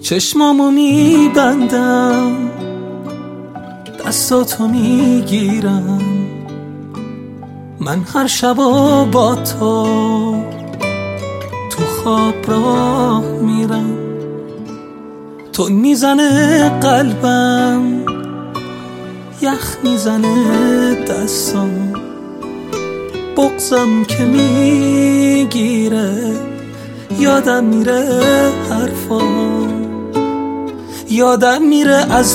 چشمامو میبندم، دستاتو میگیرم، من هر شبا با تو خواب راه میرم. تو میزنه قلبم، یخ میزنه دستام، بغضم که میگیره، یادم میره حرفام، یادم میره از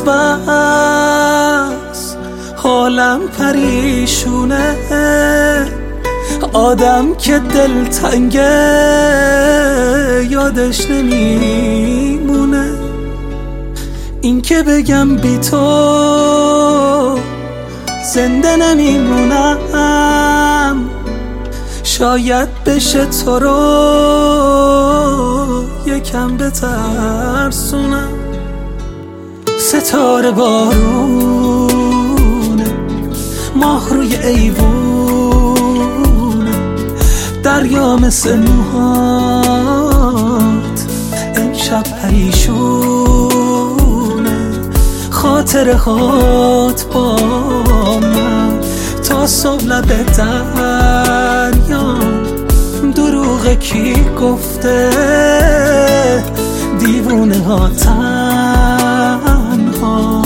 بس حالم پریشونه، آدم که دلتنگه یادش نمیمونه. این که بگم بی تو زنده نمیمونم، شاید بشه تو رو یکم بترسونم. ستاره بارونه، ماه روی ایوونه، دریا مثل موهات امشب پریشونه. خاطره هات با من تا صبح لب دریا، دروغ کی گفته دیوونه ها تنها.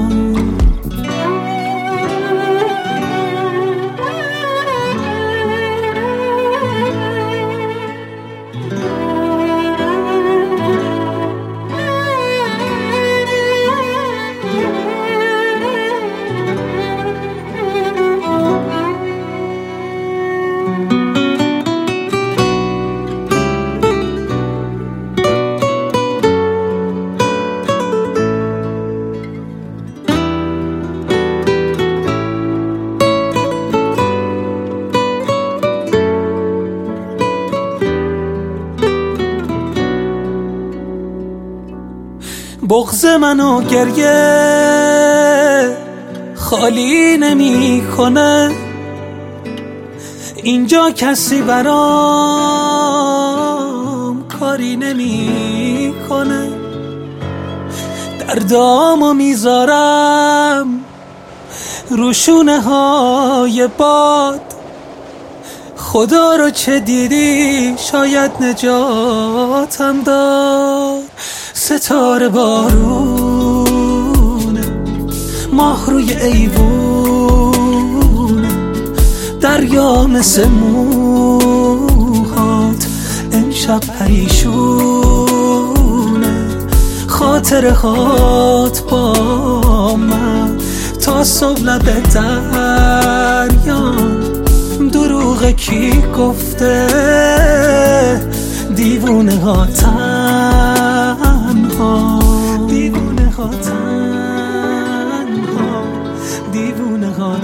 بغض منو گریه خالی نمی کنه، اینجا کسی برام کاری نمی کنه. دردامو میذارم روشونه های باد، خدا رو چه دیدی شاید نجاتم داد. ستاره بارونه، ماه روی ایوونه، دریا مثل موهات امشب پریشونه. خاطره هات با من تا صبح لب دریا، دروغ کی گفته دیوونه ها تنها، دیوونه ها تنها، دیوونه ها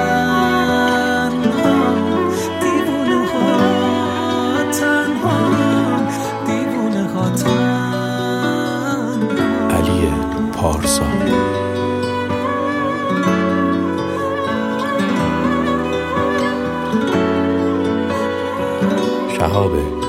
تنها، دیوونه ها تنها، دیوونه ها تنها. علی پارسا. شهاب